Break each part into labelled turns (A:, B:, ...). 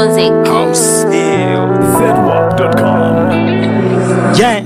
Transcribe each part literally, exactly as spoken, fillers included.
A: music.
B: House Zedwap dot com.
C: Yeah.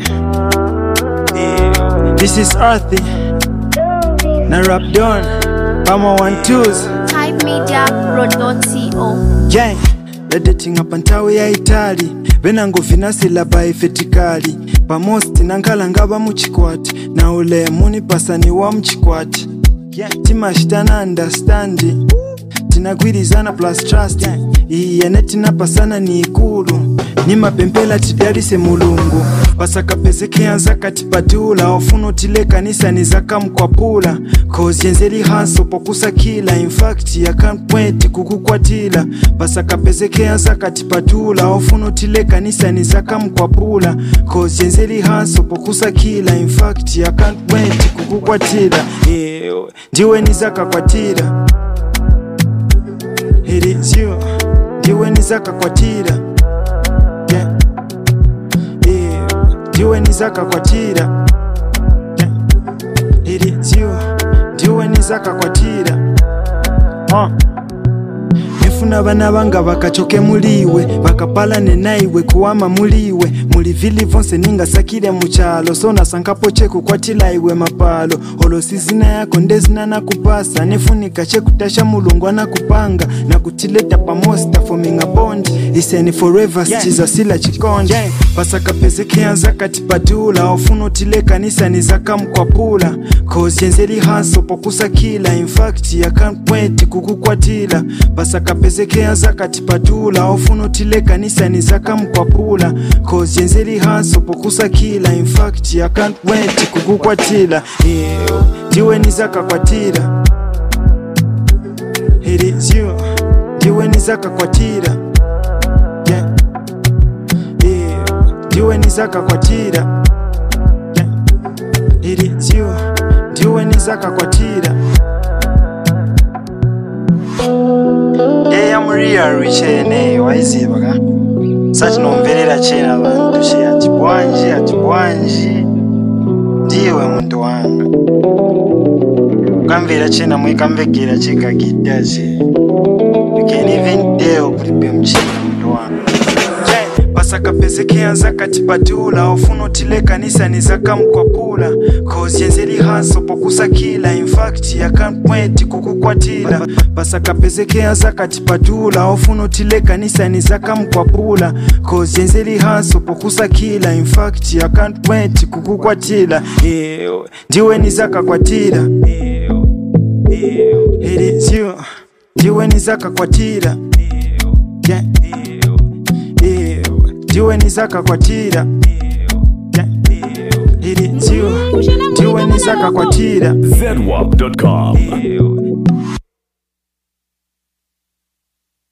C: This is Earthy. Na rap done. Pama one twos.
A: Type Media Pro dot co.
C: Yeah. Editing up antawe ya Itali. Venango vinasila by fetikali. Pamosti nankala ngaba muchikwati. Na ule muni pasani wa mchikwati. Yeah. Timashitana understanding. Tinagwirizana plus trust. Iye netina pasana ni ikulu. Nima pempela tidarise mulungu. Pasaka pezeke anzaka tipatula. Ofuno tile kanisa nizaka mkwapula. Cause yenzeli hanso pokusa kila. In fact ya can't wait kukukwatila. Pasaka pezeke anzaka tipatula. Ofuno tile kanisa nizaka mkwapula. Cause yenzeli hanso pokusa kila. In fact ya can't wait kukukwatila. Eyo ndiwe nizaka kwatila. It is you. Ndiwe nizaka kwatila. Yeah. Yeah. Ndiwe nizaka kwatila. Yeah. It is you. Ndiwe nizaka kwatila. Uh. Nifuna bana banga bakachoke muliwe. Bakapalane naiwe kuwama muliwe. Mulivili vonse ninga sakire muchalo. Sona sankapo cheku kwatila iwe mapalo. Holo sizina yako ndezina na kupasa. Nifunika cheku tasha mulungu na kupanga. Na kutileta pamosta forming a bond. Iseni forever stiza sila chikonja. Yeah. Pasaka pezeke anzaka tipatula. Ofuno tile kanisa nizaka mkwapula. Cause yenzeli hanso pokusa kila. In fact ya can't wait kukukwatila. Pasaka pezeke anzaka tipatula. Ofuno tile kanisa nizaka mkwapula. Cause yenzeli hanso pokusa kila. In fact ya can't wait kukukwatila. Eyo ndiwe nizaka kwatila. It is you. Ndiwe nizaka kwatila. Yeah. Eyo ndiwe nizaka kwatila. Yeah. It is you. Ndiwe nizaka kwatila. Yeah, I'm real rich ene waizibaga. Sati nomverera chena abantu she atibwanji atibwanji. Ndiwe muntu wanga. Kamvera chena mwikamvekera chika kidaje. You can't even dare kulipe mchina muntu wanga. Pasaka pezeke anzaka tipatula. Ofuno tile kanisa nizaka mkwapula. Cause yenzeli hanso pokusa kila. In fact ya can't wait kukukwatila. Pasaka pezeke anzaka tipatula. Ofuno tile kanisa nizaka mkwapula. Cause yenzeli hanso pokusa kila. In fact ya can't wait kukukwatila. Eyo ndiwe nizaka kwatila. Eyo Eyo it is you. Ndiwe nizaka kwatila. Yeah. Ndiwe nizaka kwatila. Yeah. It is you. Ndiwe nizaka kwatila.
B: Zedwap dot com.